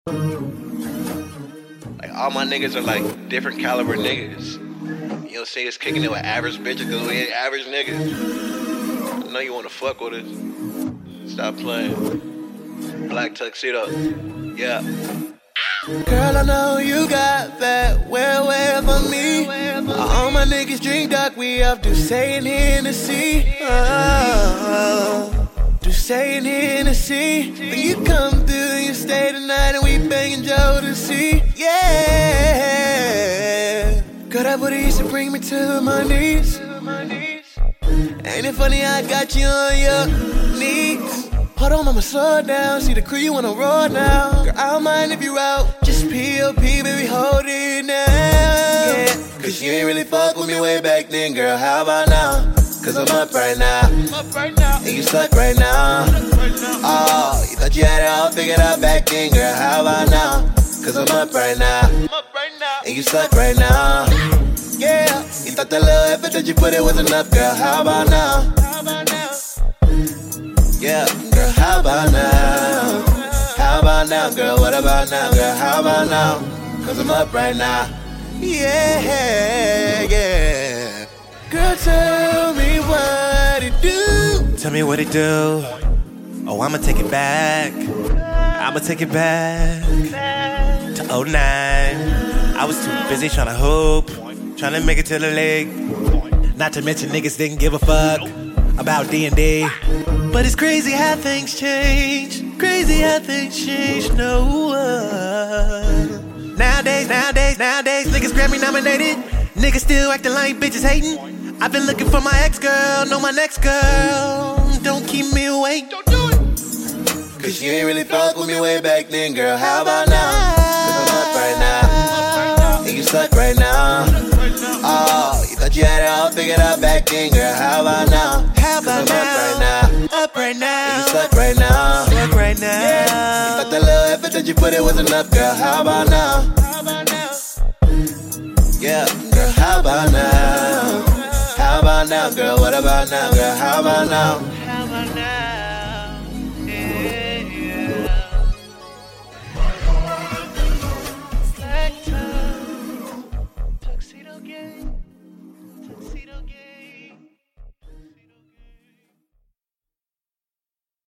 Like, all my niggas are like different caliber niggas. You don't see us kicking it with average bitches because we ain't average niggas. I know you wanna fuck with us. Stop playing. Black tuxedo. Yeah. Girl, I know you got that well for me. All my niggas drink dark, we up to saying Hennessy. To saying Hennessy. When you come through, you stay the night and we banging Jodeci. Yeah. Girl, that booty used to bring me to my knees. Ain't it funny I got you on your knees? Hold on, I'ma slow down. See the crew, you wanna roll now. Girl, I don't mind if you out. Just P.O.P., baby, hold it now. Yeah, cause you ain't really fuck with me way back then, girl. How about now? Cause I'm up right now. And you stuck right now. Oh, you thought you had it all figured out back then, girl. How about now? Cause I'm up right now. And you stuck right now. Yeah, you thought that little effort that you put in was enough, girl. How about now? Yeah, girl, how about now? How about now, girl? What about now, girl? How about now? Cause I'm up right now. Yeah, yeah. Girl, tell me what it do. Tell me what it do. Oh, I'ma take it back. I'ma take it back to 09. I was too busy tryna hoop, tryna make it to the league. Not to mention niggas didn't give a fuck about D&D. But it's crazy how things change. Crazy how things change. No. Nowadays, niggas Grammy nominated. Niggas still acting like bitches hating. I've been looking for my ex-girl, know my next girl. Don't keep me away. Don't do it. Cause you ain't really fuck with me way back then, girl. How about now? Cause I'm up right now. And you stuck right now. Oh, you thought you had it all figured out back then, girl. How about now? How about now? I'm up right now. Up right now. And you stuck right now. Stuck right now. Yeah. You thought that little effort that you put in was enough, girl. How about now? Yeah, girl, how about now? How about now, girl? What about now, girl? How about now?